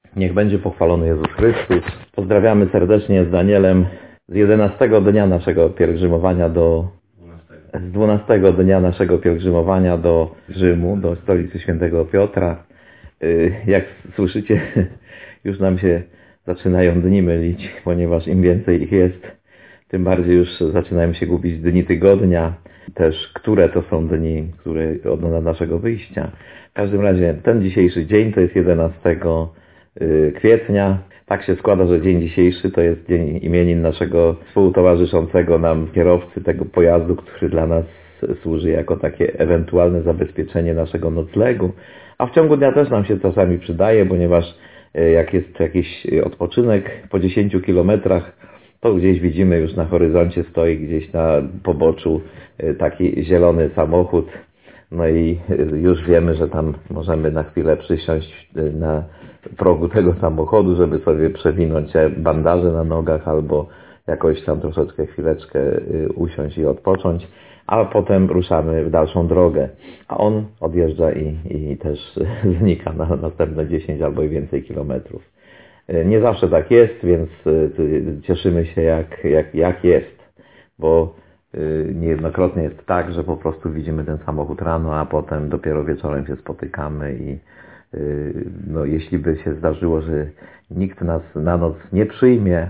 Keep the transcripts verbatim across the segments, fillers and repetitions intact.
Niech będzie pochwalony Jezus Chrystus. Pozdrawiamy serdecznie z Danielem z jedenastego dnia naszego pielgrzymowania do... z dwunastego dnia naszego pielgrzymowania do Rzymu, do stolicy świętego Piotra. Jak słyszycie, już nam się zaczynają dni mylić, ponieważ im więcej ich jest, tym bardziej już zaczynają się gubić dni tygodnia, też które to są dni, które od naszego wyjścia. W każdym razie ten dzisiejszy dzień to jest jedenastego kwietnia. Tak się składa, że dzień dzisiejszy to jest dzień imienin naszego współtowarzyszącego nam kierowcy tego pojazdu, który dla nas służy jako takie ewentualne zabezpieczenie naszego noclegu. A w ciągu dnia też nam się czasami przydaje, ponieważ jak jest jakiś odpoczynek po dziesięciu kilometrach, to gdzieś widzimy już na horyzoncie stoi gdzieś na poboczu taki zielony samochód. No i już wiemy, że tam możemy na chwilę przysiąść na progu tego samochodu, żeby sobie przewinąć bandaże na nogach albo jakoś tam troszeczkę chwileczkę usiąść i odpocząć, a potem ruszamy w dalszą drogę. A on odjeżdża i, i też znika na następne dziesięć albo i więcej kilometrów. Nie zawsze tak jest, więc cieszymy się jak, jak, jak jest, bo niejednokrotnie jest tak, że po prostu widzimy ten samochód rano, a potem dopiero wieczorem się spotykamy i no, jeśli by się zdarzyło, że nikt nas na noc nie przyjmie,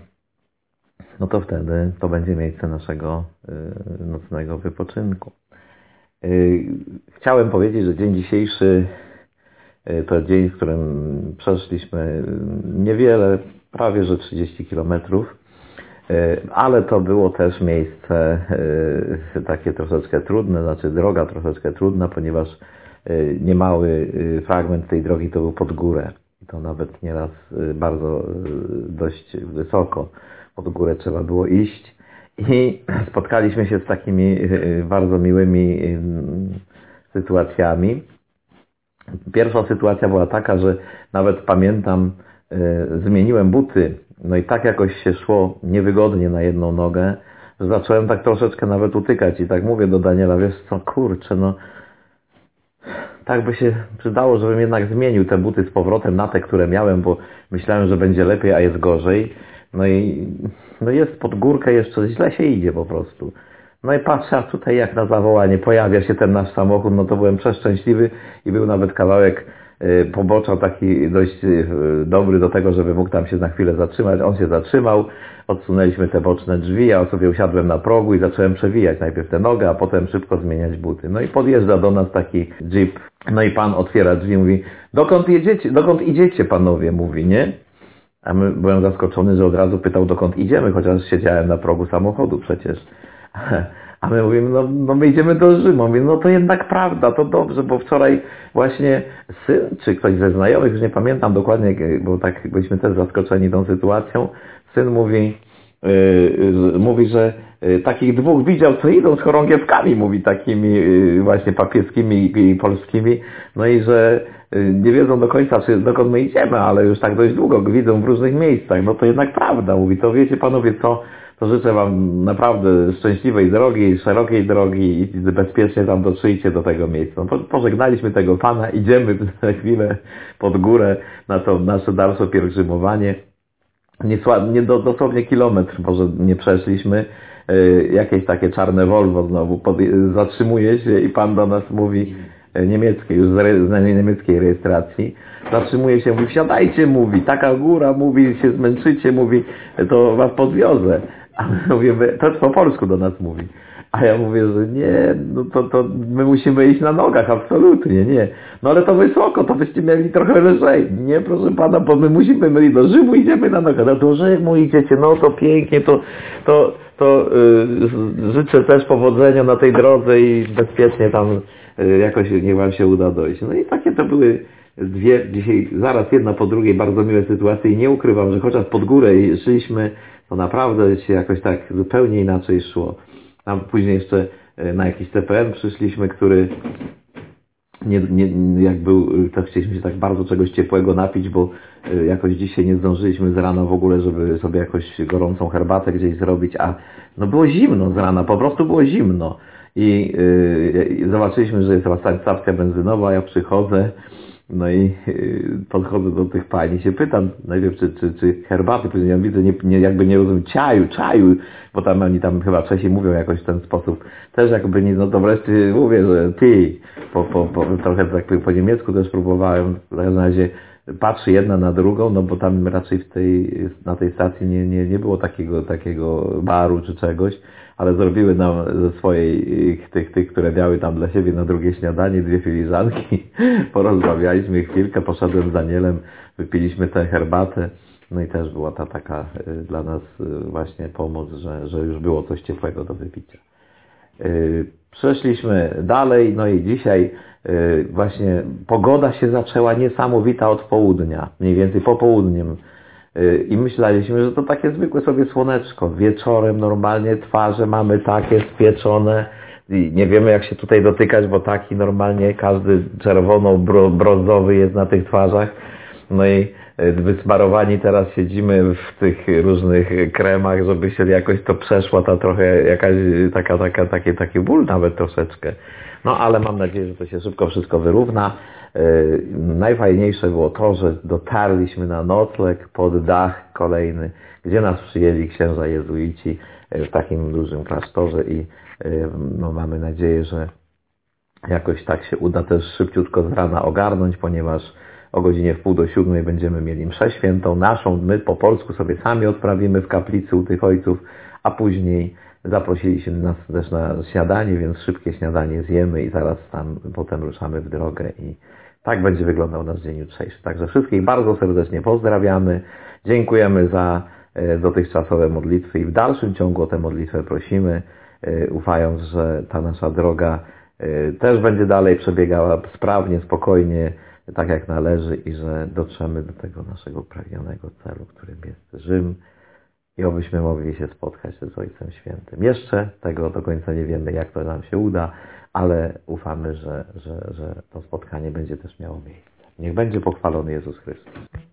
no to wtedy to będzie miejsce naszego nocnego wypoczynku. Chciałem powiedzieć, że dzień dzisiejszy to dzień, w którym przeszliśmy niewiele, prawie że trzydzieści kilometrów, ale to było też miejsce takie troszeczkę trudne, znaczy droga troszeczkę trudna, ponieważ niemały fragment tej drogi to był pod górę. I to nawet nieraz bardzo dość wysoko pod górę trzeba było iść. I spotkaliśmy się z takimi bardzo miłymi sytuacjami. Pierwsza sytuacja była taka, że nawet pamiętam, zmieniłem buty, no i tak jakoś się szło niewygodnie na jedną nogę, że zacząłem tak troszeczkę nawet utykać i tak mówię do Daniela, wiesz co, kurczę, no tak by się przydało, żebym jednak zmienił te buty z powrotem na te, które miałem, bo myślałem, że będzie lepiej, a jest gorzej. No i no jest pod górkę jeszcze, źle się idzie po prostu. No i patrzę, a tutaj jak na zawołanie pojawia się ten nasz samochód, no to byłem przeszczęśliwy i był nawet kawałek pobocza taki dość dobry do tego, żeby mógł tam się na chwilę zatrzymać. On się zatrzymał, odsunęliśmy te boczne drzwi, ja sobie usiadłem na progu i zacząłem przewijać najpierw tę nogę, a potem szybko zmieniać buty. No i podjeżdża do nas taki jeep, no i pan otwiera drzwi i mówi, dokąd jedziecie, dokąd idziecie panowie, mówi, nie? A my byłem zaskoczony, że od razu pytał, dokąd idziemy, chociaż siedziałem na progu samochodu przecież. A my mówimy, no, no my idziemy do Rzymu. Mówię, no to jednak prawda, to dobrze, bo wczoraj właśnie syn, czy ktoś ze znajomych, już nie pamiętam dokładnie, bo tak byliśmy też zaskoczeni tą sytuacją, syn mówi, yy, mówi, że yy, takich dwóch widział, co idą z chorągiewkami, mówi, takimi yy, właśnie papieskimi i, i polskimi, no i że yy, nie wiedzą do końca, czy dokąd my idziemy, ale już tak dość długo widzą w różnych miejscach. No to jednak prawda, mówi, to wiecie panowie co, to życzę wam naprawdę szczęśliwej drogi, szerokiej drogi i bezpiecznie tam dotrzyjcie do tego miejsca. No, pożegnaliśmy tego pana, idziemy na chwilę pod górę na to nasze dalsze pielgrzymowanie. Nie, nie do, dosłownie kilometr może nie przeszliśmy. Yy, jakieś takie czarne Volvo znowu pod, zatrzymuje się i pan do nas mówi niemieckiej, już z niemieckiej rejestracji. Zatrzymuje się, mówi, wsiadajcie, mówi, taka góra, mówi, się zmęczycie, mówi, to was podwiozę. A my mówimy, to po polsku do nas mówi. A ja mówię, że nie, no to, to my musimy iść na nogach, absolutnie, nie. No ale to wysoko, to byście mieli trochę lżej. Nie, proszę pana, bo my musimy, my do Rzymu idziemy na nogach. No do Rzymu idziecie, no to pięknie, to, to, to yy, życzę też powodzenia na tej drodze i bezpiecznie tam yy, jakoś niech wam się uda dojść. No i takie to były dwie, dzisiaj zaraz jedna po drugiej bardzo miłe sytuacje i nie ukrywam, że chociaż pod górę szliśmy, to naprawdę się jakoś tak zupełnie inaczej szło. Tam później jeszcze na jakiś T P M przyszliśmy, który nie, nie, jak był, to chcieliśmy się tak bardzo czegoś ciepłego napić, bo jakoś dzisiaj nie zdążyliśmy z rana w ogóle, żeby sobie jakoś gorącą herbatę gdzieś zrobić, a no było zimno z rana, po prostu było zimno. I yy, zobaczyliśmy, że jest stacja benzynowa, ja przychodzę No i podchodzę do tych pań i się pytam najpierw, czy, czy, czy herbaty, później ja widzę, nie, nie, jakby nie rozumiem, ciaju, czaju, bo tam oni tam chyba Czesi mówią jakoś w ten sposób. Też jakby nie, no to wreszcie mówię, że ty, po, po, po, trochę tak po niemiecku też próbowałem, w każdym razie patrzy jedna na drugą, no bo tam raczej w tej, na tej stacji nie, nie, nie było takiego, takiego baru czy czegoś, ale zrobiły nam ze swojej, tych, tych, które miały tam dla siebie na drugie śniadanie, dwie filiżanki, porozmawialiśmy chwilkę, poszedłem z Danielem, wypiliśmy tę herbatę, no i też była ta taka dla nas właśnie pomoc, że, że już było coś ciepłego do wypicia. Przeszliśmy dalej, no i dzisiaj właśnie pogoda się zaczęła niesamowita od południa, mniej więcej popołudniem. I myśleliśmy, że to takie zwykłe sobie słoneczko. Wieczorem normalnie twarze mamy takie spieczone i nie wiemy jak się tutaj dotykać, bo taki normalnie każdy czerwono-brązowy jest na tych twarzach. No i wysmarowani teraz siedzimy w tych różnych kremach, żeby się jakoś to przeszła ta trochę jakaś taka, taka, taki, taki ból nawet troszeczkę. No ale mam nadzieję, że to się szybko wszystko wyrówna. Yy, najfajniejsze było to, że dotarliśmy na nocleg pod dach kolejny, gdzie nas przyjęli księża jezuici w takim dużym klasztorze i yy, no, mamy nadzieję, że jakoś tak się uda też szybciutko z rana ogarnąć, ponieważ o godzinie w pół do siódmej będziemy mieli mszę świętą naszą, my po polsku sobie sami odprawimy w kaplicy u tych ojców, a później zaprosiliśmy nas też na śniadanie, więc szybkie śniadanie zjemy i zaraz tam potem ruszamy w drogę i tak będzie wyglądał nasz dzień jutrzejszy. Także wszystkich bardzo serdecznie pozdrawiamy, dziękujemy za dotychczasowe modlitwy i w dalszym ciągu o tę modlitwę prosimy, ufając, że ta nasza droga też będzie dalej przebiegała sprawnie, spokojnie, tak jak należy i że dotrzemy do tego naszego pragnionego celu, którym jest Rzym i obyśmy mogli się spotkać z Ojcem Świętym. Jeszcze tego do końca nie wiemy, jak to nam się uda, ale ufamy, że, że, że to spotkanie będzie też miało miejsce. Niech będzie pochwalony Jezus Chrystus.